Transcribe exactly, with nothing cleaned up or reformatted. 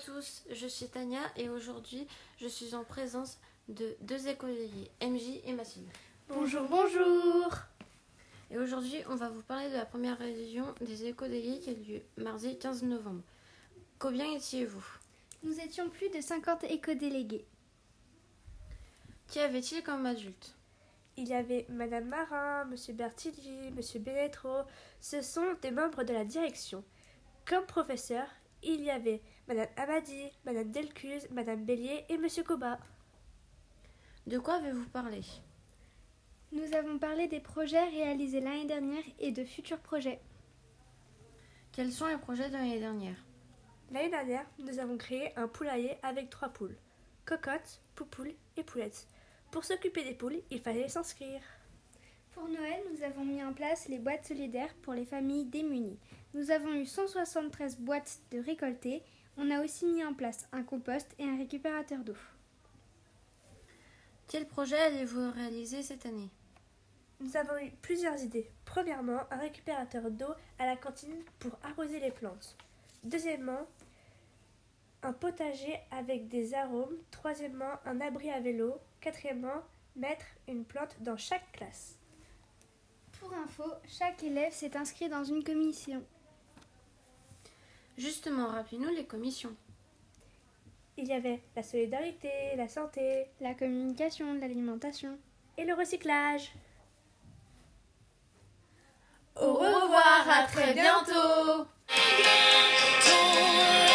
tous, je suis Tania et aujourd'hui je suis en présence de deux écoliers, M J et Mathilde. Bonjour, bonjour. Et aujourd'hui on va vous parler de la première réunion des écoliers qui a lieu mardi quinze novembre. Combien étiez-vous? Nous étions plus de cinquante éco-délégués. Qui avait-il comme adulte? Il y avait Madame Marin, Monsieur Bertilli, Monsieur Benetro. Ce sont des membres de la direction. Comme professeurs, il y avait Madame Amadi, Madame Delcuse, Madame Bélier et Monsieur Coba. De quoi avez-vous parlé? Nous avons parlé des projets réalisés l'année dernière et de futurs projets. Quels sont les projets de l'année dernière? L'année dernière, nous avons créé un poulailler avec trois poules. Cocotte, Poupoule et Poulette. Pour s'occuper des poules, il fallait s'inscrire. Pour Noël, nous avons mis en place les boîtes solidaires pour les familles démunies. Nous avons eu cent soixante-treize boîtes de récoltées. On a aussi mis en place un compost et un récupérateur d'eau. Quel projet allez-vous réaliser cette année? Nous avons eu plusieurs idées. Premièrement, un récupérateur d'eau à la cantine pour arroser les plantes. Deuxièmement, un potager avec des arômes. Troisièmement, un abri à vélo. Quatrièmement, mettre une plante dans chaque classe. Pour info, chaque élève s'est inscrit dans une commission. Justement, rappelez-nous les commissions. Il y avait la solidarité, la santé, La communication, l'alimentation. et le recyclage. Au revoir, à très bientôt.